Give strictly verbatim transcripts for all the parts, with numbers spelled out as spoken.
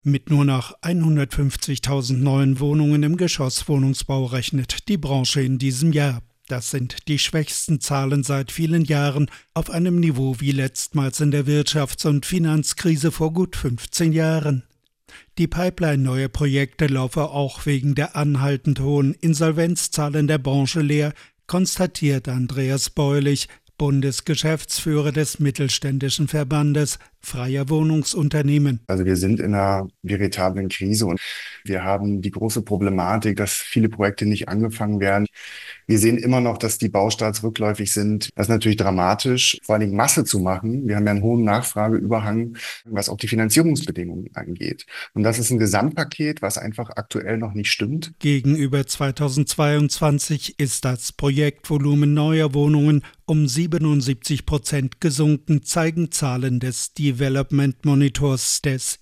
Mit nur noch hundertfünfzigtausend neuen Wohnungen im Geschosswohnungsbau rechnet die Branche in diesem Jahr. Das sind die schwächsten Zahlen seit vielen Jahren, auf einem Niveau wie letztmals in der Wirtschafts- und Finanzkrise vor gut fünfzehn Jahren. Die Pipeline neuer Projekte laufe auch wegen der anhaltend hohen Insolvenzzahlen der Branche leer, konstatiert Andreas Beulich, Bundesgeschäftsführer des Mittelständischen Verbandes Freier Wohnungsunternehmen. Also wir sind in einer veritablen Krise und wir haben die große Problematik, dass viele Projekte nicht angefangen werden. Wir sehen immer noch, dass die Baustarts rückläufig sind. Das ist natürlich dramatisch, vor allen Dingen Masse zu machen. Wir haben ja einen hohen Nachfrageüberhang, was auch die Finanzierungsbedingungen angeht. Und das ist ein Gesamtpaket, was einfach aktuell noch nicht stimmt. Gegenüber zweitausendzweiundzwanzig ist das Projektvolumen neuer Wohnungen um siebenundsiebzig Prozent gesunken, zeigen Zahlen des Development Monitors des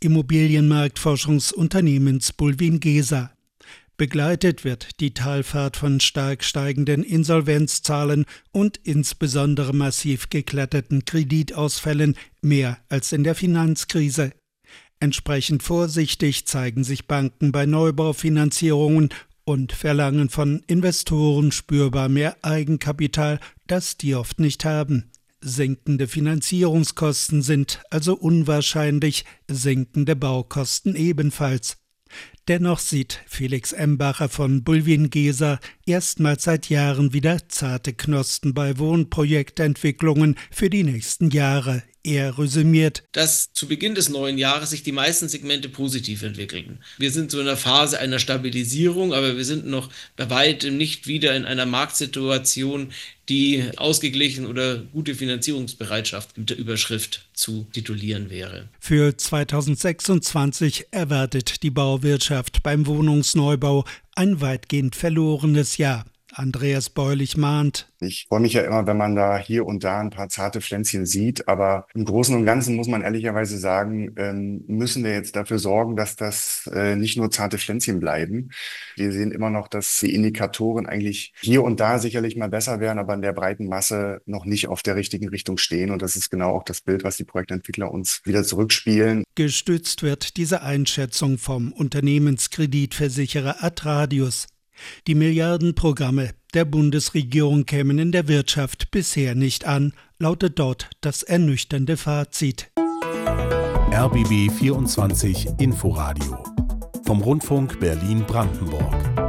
Immobilienmarktforschungsunternehmens Bulwiengesa. Begleitet wird die Talfahrt von stark steigenden Insolvenzzahlen und insbesondere massiv gekletterten Kreditausfällen, mehr als in der Finanzkrise. Entsprechend vorsichtig zeigen sich Banken bei Neubaufinanzierungen und verlangen von Investoren spürbar mehr Eigenkapital, das die oft nicht haben. Sinkende Finanzierungskosten sind also unwahrscheinlich, sinkende Baukosten ebenfalls. Dennoch sieht Felix Embacher von Bulwiengesa erstmals seit Jahren wieder zarte Knospen bei Wohnprojektentwicklungen für die nächsten Jahre. Er resümiert, dass zu Beginn des neuen Jahres sich die meisten Segmente positiv entwickeln. Wir sind so in der Phase einer Stabilisierung, aber wir sind noch bei weitem nicht wieder in einer Marktsituation, die ausgeglichen oder gute Finanzierungsbereitschaft mit der Überschrift zu titulieren wäre. Für zweitausendsechsundzwanzig erwartet die Bauwirtschaft beim Wohnungsneubau ein weitgehend verlorenes Jahr. Andreas Beulich mahnt: Ich freue mich ja immer, wenn man da hier und da ein paar zarte Pflänzchen sieht, aber im Großen und Ganzen muss man ehrlicherweise sagen, ähm, müssen wir jetzt dafür sorgen, dass das äh, nicht nur zarte Pflänzchen bleiben. Wir sehen immer noch, dass die Indikatoren eigentlich hier und da sicherlich mal besser werden, aber in der breiten Masse noch nicht auf der richtigen Richtung stehen. Und das ist genau auch das Bild, was die Projektentwickler uns wieder zurückspielen. Gestützt wird diese Einschätzung vom Unternehmenskreditversicherer Atradius. Die Milliardenprogramme der Bundesregierung kämen in der Wirtschaft bisher nicht an, lautet dort das ernüchternde Fazit. R B B vierundzwanzig Inforadio vom Rundfunk Berlin-Brandenburg.